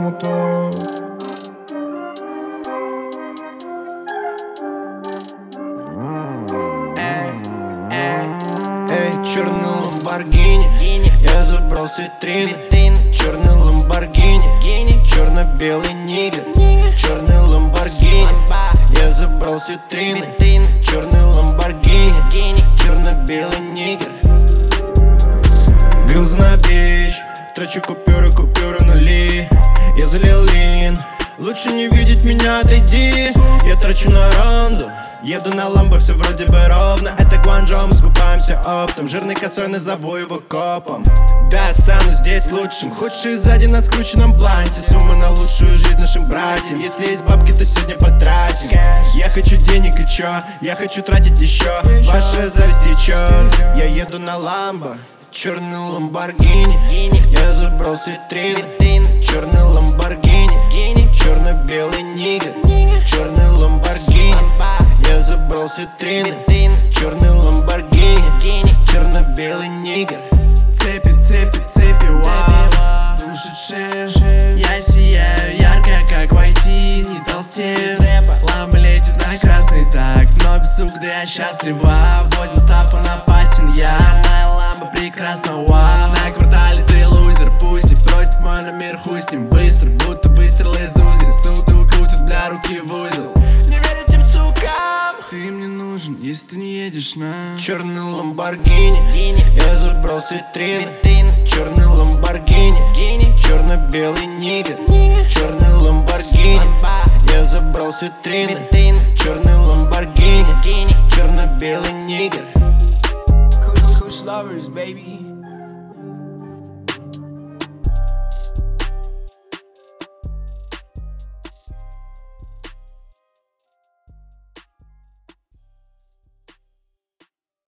мотор. Эй, черный ламборгини, я забрал с витрины. Черный ламборгини, черно-белый нигер. Черный ламборгини, я забрал с витрины. Черный ламборгини, черно-белый нигер. Грилз на бич, трачу купюры нули. Я залил лин, лучше не видеть меня, отойди. Я трачу на ронду, еду на ламбо, все вроде бы ровно. Это Гуанчжоу, мы скупаемся оптом. Жирный косой назову его копом. Да, я стану здесь лучшим. Худшие сзади на скрученном бланте. Сумма на лучшую жизнь нашим братьям. Если есть бабки, то сегодня потратим. Я хочу денег и чё? Я хочу тратить еще. Ваша зависть течет. Я еду на ламбо, черный ламборгини, я забрал с витрины. Черный ламборгини, черно-белый нигер. Черный ламборгини, я забрал с витрины. Черный ламборгини, черно-белый нигер. Цепи, цепи, цепи, вау, ушедшие. Я сияю ярко, как войти, не толстею. Ламба летит на красный, так много сук, да я счастлива. Возьму став, он опасен, я. Моя ламба прекрасна, вау. На квартале ты лузер, пусть просит мой номер, хуй с ним быстро, будто выстрел из УЗИ. Суд крутит, бля, руки в узел. Не верь этим сукам. Ты мне нужен, если ты не едешь на черный ламборгини, я забрал с витрины. Черный ламборгини, черно-белый нигер. Черный ламборгини, я забрал с витрины. Черный ламборгини, черно-белый нигер. Kush lovers, baby.